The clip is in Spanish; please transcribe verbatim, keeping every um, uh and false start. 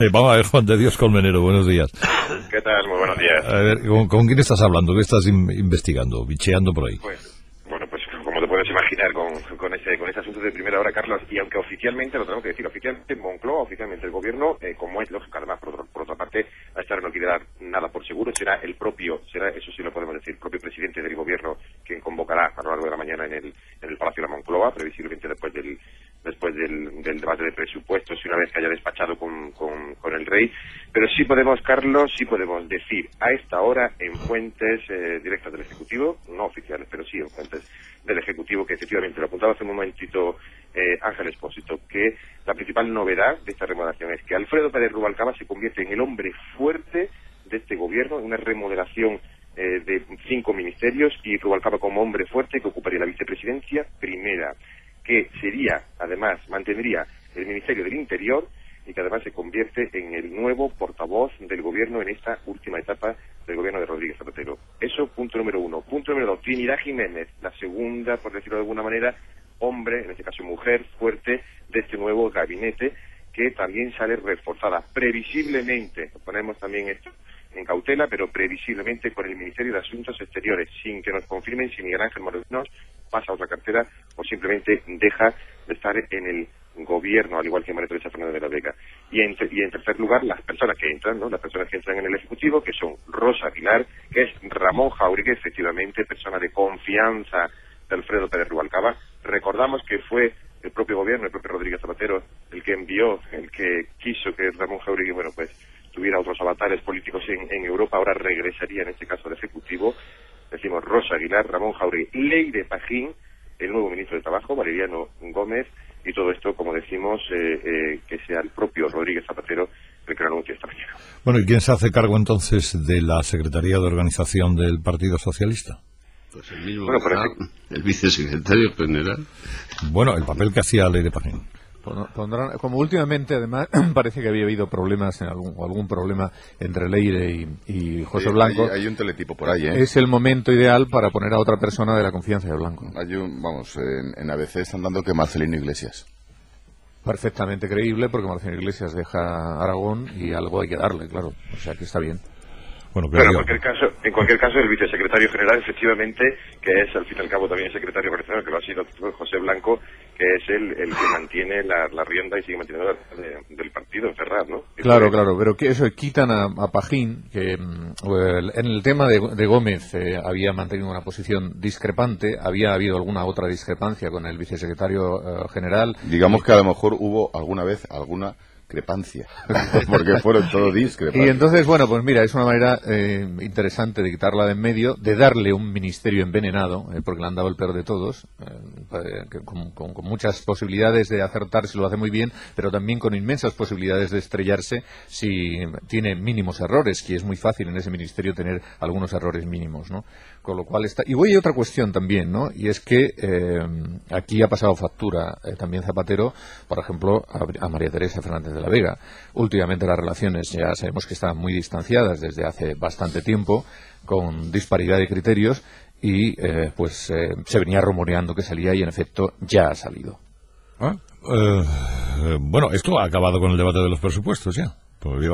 Eh, vamos a ver, Juan de Dios Colmenero, buenos días. ¿Qué tal? Muy buenos días. A ver, ¿con, con quién estás hablando? ¿Qué estás in- investigando, bicheando por ahí? Pues, bueno, pues como te puedes imaginar con, con ese con ese asunto de primera hora, Carlos, y aunque oficialmente, lo tengo que decir, oficialmente Moncloa, oficialmente el gobierno, eh, como es lógico, además, por, otro, por otra parte, a esta hora no quiere dar nada por seguro, será el propio, será eso sí lo podemos decir, el propio presidente del gobierno quien convocará a lo largo de la mañana en el, en el Palacio de la Moncloa, previsiblemente después del después del, del debate de presupuestos y una vez que haya despachado con, con, con el rey. Pero sí podemos, Carlos, sí podemos decir a esta hora en fuentes eh, directas del Ejecutivo, no oficiales, pero sí en fuentes del Ejecutivo, que efectivamente lo apuntaba hace un momentito eh, Ángel Expósito, que la principal novedad de esta remodelación es que Alfredo Pérez Rubalcaba se convierte en el hombre fuerte de este gobierno, en una remodelación eh, de cinco ministerios, y Rubalcaba como hombre fuerte que ocuparía la vicepresidencia primera, que sería, además, mantendría el Ministerio del Interior y que además se convierte en el nuevo portavoz del gobierno en esta última etapa del gobierno de Rodríguez Zapatero. Eso, punto número uno. Punto número dos, Trinidad Jiménez, la segunda, por decirlo de alguna manera, hombre, en este caso mujer, fuerte de este nuevo gabinete, que también sale reforzada, previsiblemente, ponemos también esto en cautela, pero previsiblemente con el Ministerio de Asuntos Exteriores, sin que nos confirmen si Miguel Ángel Morenos pasa a otra cartera o simplemente deja de estar en el gobierno, al igual que María Teresa Fernández de la Vega. Y en, y en tercer lugar, las personas que entran, ¿no? Las personas que entran en el Ejecutivo, que son Rosa Aguilar, que es Ramón Jáuregui, efectivamente, persona de confianza de Alfredo Pérez Rubalcaba. Recordamos que fue el propio gobierno, el propio Rodríguez Zapatero, el que envió, el que quiso que Ramón Jáuregui, bueno, pues tuviera otros avatares políticos en, en Europa. Ahora regresaría en este caso al Ejecutivo. Decimos Rosa Aguilar, Ramón Jáuregui, Leire Pajín, el nuevo ministro de Trabajo, Valeriano Gómez, y todo esto, como decimos, eh, eh, que sea el propio Rodríguez Zapatero el que lo anuncie esta mañana. Bueno, ¿y quién se hace cargo entonces de la Secretaría de Organización del Partido Socialista? Pues el mismo, bueno, que está, que... el vicesecretario general. Bueno, el papel que hacía Leire Pajín. Pondrán, como últimamente además parece que había habido problemas en algún, o algún problema entre Leire y, y José sí, Blanco. Hay, hay un teletipo por ahí, ¿eh? Es el momento ideal para poner a otra persona de la confianza de Blanco. Hay un, vamos, en, en A B C están dando que Marcelino Iglesias. Perfectamente creíble, porque Marcelino Iglesias deja Aragón y algo hay que darle, claro. O sea que está bien. Bueno, pero en cualquier caso, en cualquier caso el vicesecretario general, efectivamente, que es al fin y al cabo también el secretario operacional, que lo ha sido José Blanco, que es el, el que mantiene la, la rienda y sigue manteniendo la, de, del partido en Ferraz, ¿no? Claro, Entonces, claro, pero que eso quitan a, a Pajín, que well, en el tema de, de Gómez eh, había mantenido una posición discrepante, había habido alguna otra discrepancia con el vicesecretario eh, general. Digamos que a lo mejor hubo alguna vez alguna discrepancia, porque fueron todo discrepancias. Y entonces, bueno, pues mira, es una manera eh, interesante de quitarla de en medio, de darle un ministerio envenenado, eh, porque le han dado el peor de todos, eh, que, con, con, con muchas posibilidades de acertar si lo hace muy bien, pero también con inmensas posibilidades de estrellarse si tiene mínimos errores, que es muy fácil en ese ministerio tener algunos errores mínimos, ¿no? Con lo cual está... Y voy a otra cuestión también, ¿no? Y es que eh, aquí ha pasado factura eh, también Zapatero, por ejemplo, a, a María Teresa Fernández de la Vega. Últimamente las relaciones ya sabemos que están muy distanciadas desde hace bastante tiempo, con disparidad de criterios, y eh, pues eh, se venía rumoreando que salía y en efecto ya ha salido. ¿Ah? Eh, bueno, esto ha acabado con el debate de los presupuestos ya.